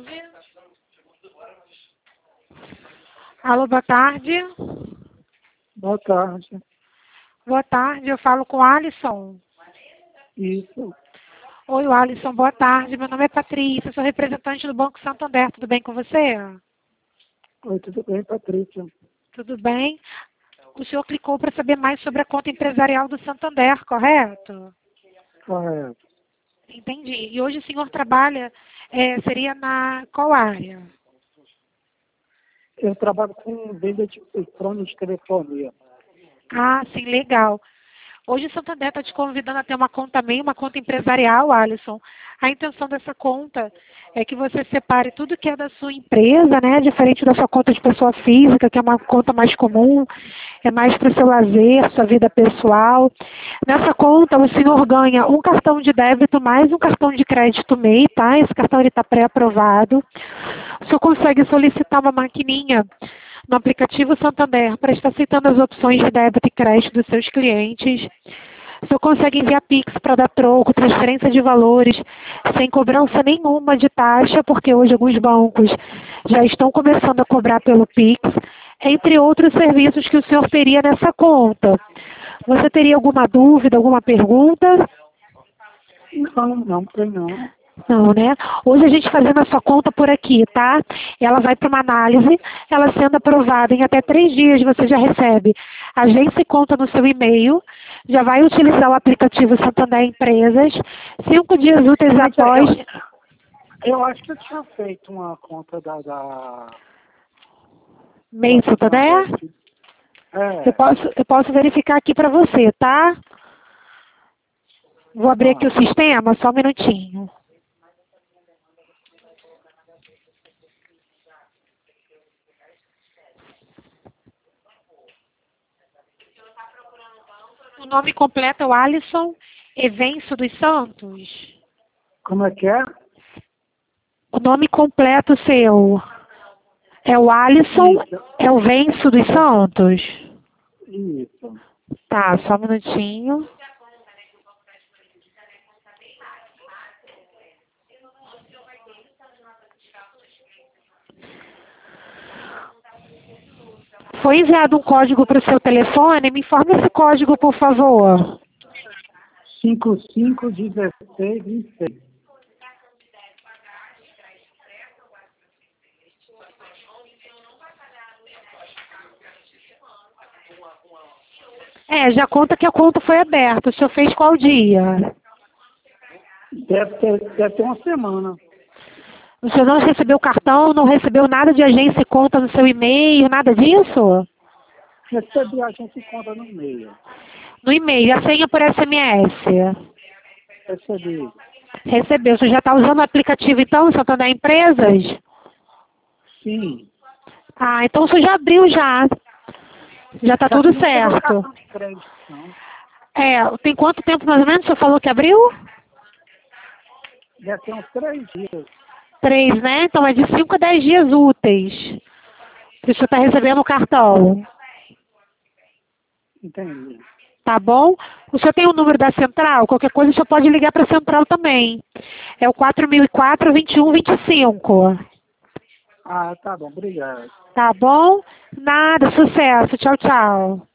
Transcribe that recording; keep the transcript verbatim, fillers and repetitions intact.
tarde. Alô, boa tarde. Boa tarde. Boa tarde, eu falo com o Alisson. Isso. Oi, Alisson, boa tarde. Meu nome é Patrícia, sou representante do Banco Santander. Tudo bem com você? Oi, tudo bem, Patrícia? Tudo bem. O senhor clicou para saber mais sobre a conta empresarial do Santander, correto? Correto. Entendi. E hoje o senhor trabalha, é, seria na qual área? Eu trabalho com venda de eletrônica de telefonia. Ah, sim, legal. Hoje o Santander está te convidando a ter uma conta MEI, uma conta empresarial, Alisson. A intenção dessa conta é que você separe tudo que é da sua empresa, né? Diferente da sua conta de pessoa física, que é uma conta mais comum, é mais para o seu lazer, sua vida pessoal. Nessa conta, o senhor ganha um cartão de débito mais um cartão de crédito MEI, tá? Esse cartão está pré-aprovado. O senhor consegue solicitar uma maquininha no aplicativo Santander para estar aceitando as opções de débito e crédito dos seus clientes. O senhor consegue enviar Pix para dar troco, transferência de valores, sem cobrança nenhuma de taxa, porque hoje alguns bancos já estão começando a cobrar pelo Pix, entre outros serviços que o senhor teria nessa conta. Você teria alguma dúvida, alguma pergunta? Não, não tem não. Não, né? Hoje a gente fazendo a sua conta por aqui, tá? Ela vai para uma análise, ela sendo aprovada em até três dias você já recebe agência e conta no seu e-mail, já vai utilizar o aplicativo Santander Empresas, cinco dias úteis Mas após... Eu, eu acho que eu tinha feito uma conta da... da MEI da Santander? É. Eu posso, eu posso verificar aqui para você, tá? Vou abrir aqui Ah, o sistema, só um minutinho. O nome completo é o Alisson Evencio dos Santos? como é que é? O nome completo seu é o Alisson Isso. Elvencio dos Santos? Isso. Tá, só um minutinho. Foi enviado um código para o seu telefone? Me informe esse código, por favor. cinco cinco um seis vinte e seis. É, já conta que a conta foi aberta. O senhor fez qual dia? Deve ter, deve ter uma semana. O senhor não recebeu cartão, não recebeu nada de agência e conta no seu e-mail, nada disso? Recebi a gente conta no e-mail. No e-mail, a senha por S M S? Recebi. Recebeu. O senhor já está usando o aplicativo então, Santander Empresas? Sim. Ah, então o senhor já abriu já. Já está Só que tudo não chegou o certo. cartão de crédito, não. É, tem quanto tempo mais ou menos o senhor falou que abriu? Deve ter uns três dias. Três, né? Então é de cinco a dez dias úteis. Que o senhor está recebendo o cartão. Entendi. Tá bom? O senhor tem o número da central? Qualquer coisa o senhor pode ligar para a central também. É o quatro mil e quatro, vinte e um, vinte e cinco. Ah, tá bom. Obrigado. Tá bom? Nada, sucesso. Tchau, tchau.